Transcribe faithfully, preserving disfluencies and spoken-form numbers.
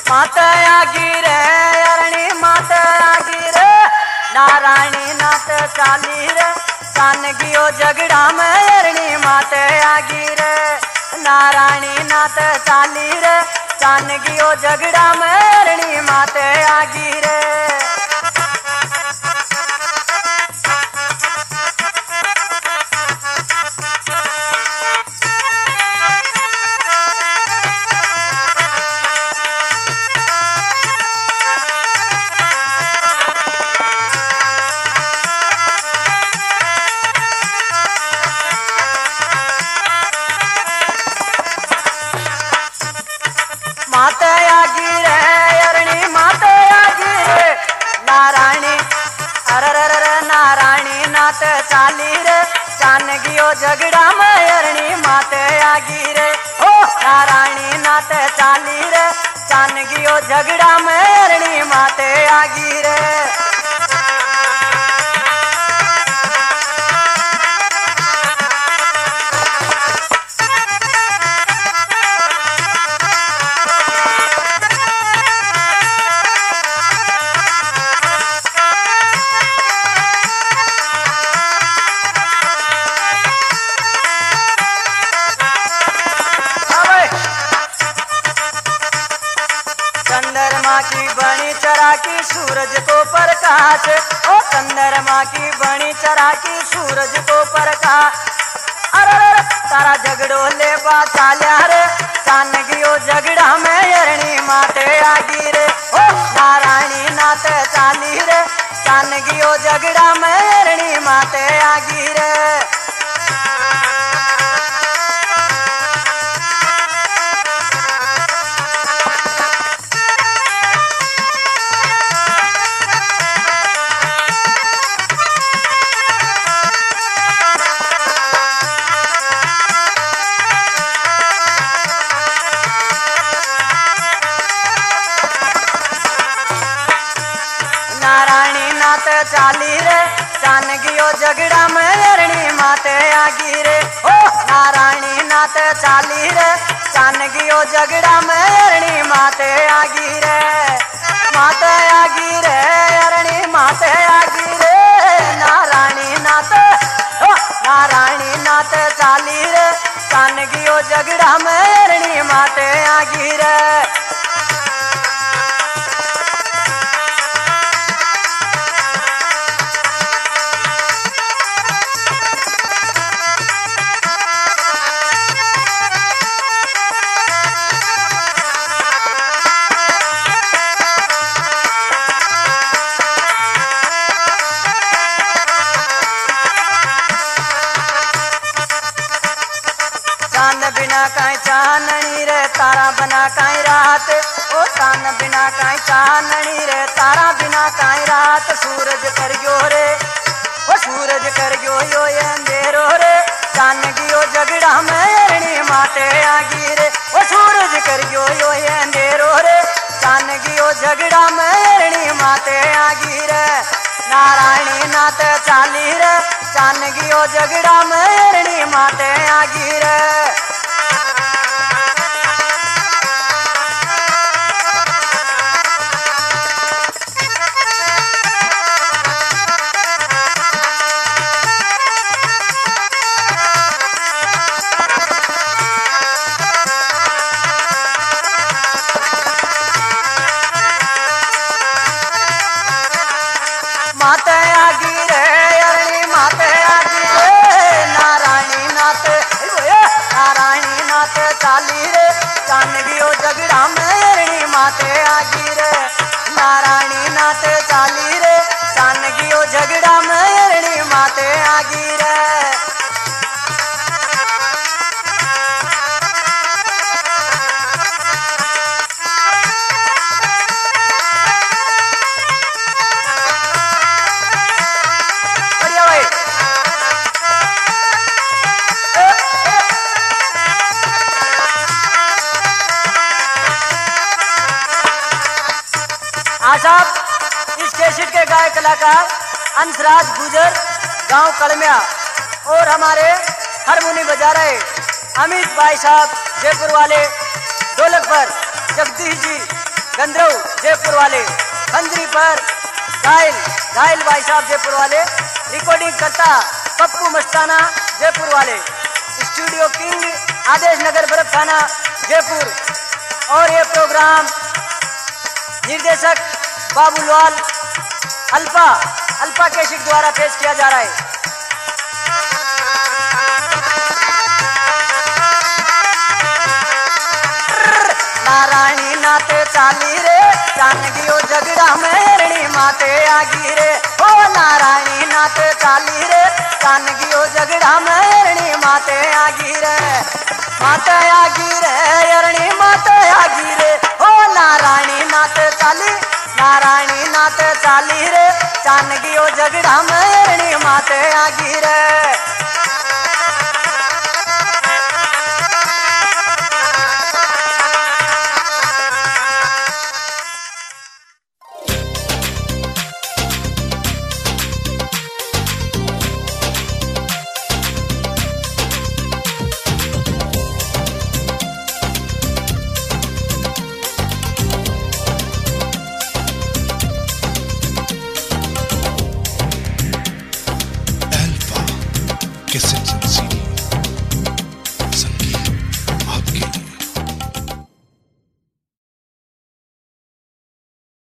माता आगी रे अरणी माता आगी रे नारायणी नाथ चाली रे चान गियो झगड़ा में अरणी माता आगी रे नारायणी नाथ चाली रे चान गियो झगड़ा में अरणी माता आगी रे माता आगी रे अरणी माता आगी रे नारायणी अररर नारायणी नाथ चाली रे चान गियो झगड़ा में अरणी माता आगी रे ओ नारायणी नाथ चाली रे चान गियो झगड़ा में अरणी माता आगी रे चंद्रमा की बनी चरा की सूरज को प्रकाश ओ चंद्रमा की बनी चरा की सूरज को प्रकाश अरे तारा झगड़ो ले बा चाल्या रे चान गियो झगड़ा में अरणी माते आगी रे ओ नारायणी नाथ चाली रे चान गियो झगड़ा में अरणी माते आगी रे नारायणी नाथ चाली रे चान गियो झगड़ा में अरणी माते आगी रे ओ नारायणी नाथ चाली रे चान गियो झगड़ा में अरणी माते आगी रे माते आगी रे अरणी माते आगी रे नारायणी नाथ ओ नारायणी नाथ चाली रे चान गियो झगड़ा में अरणी माते आगी रे चांद बिना काई चाननी रे तारा बना काई रात ओ चांद बिना काई चाननी रे तारा बिना काई रात सूरज कर गयो रे ओ सूरज कर गयो यो ये अंधेरो रे चान गियो झगड़ा में अरणी माते आगी रे ओ सूरज कर गयो यो ये अंधेरो रे चान गियो झगड़ा में अरणी माते आगी रे नारायणी नाथ चाली रे चान गियो झगड़ा में अरणी माते आगी रे माते आगी रे अरणी माते आगी रे नारायणी नाथ नारायणी नाथ चाली रे चान गियो झगड़ा में अरणी माते आगी रे नारायणी नाथ चाली रे चान गियो झगड़ा में अरणी माते आगी रे आसाब इस कैसेट के गायक कलाकार अंशराज गुजर गांव कलमिया और हमारे हारमोनी बजा रहे अमित भाई साहब जयपुर वाले ढोलक पर जगदीश जी गंधर्व जयपुर वाले, खंजरी पर घायल घायल भाई साहब जयपुर वाले, रिकॉर्डिंग करता पप्पू मस्ताना जयपुर वाले, स्टूडियो किंग आदेश नगर बरफ थाना जयपुर। और ये प्रोग्राम निर्देशक बाबूलाल अल्फा अल्फा कैसेट द्वारा पेश किया जा रहा है। नारायणी नाते चाली रे जानगियो झगड़ा में हरणी माते आगी रे, ओ नारायणी नाते चाली रे जानगियो झगड़ा में हरणी माते आगी रे, माते आगी रे हरणी माते आगी रे, ओ नारायणी नाते चाली नारायणी नाते चाली रे जानगियो झगड़ा में हरणी माते आगी रे।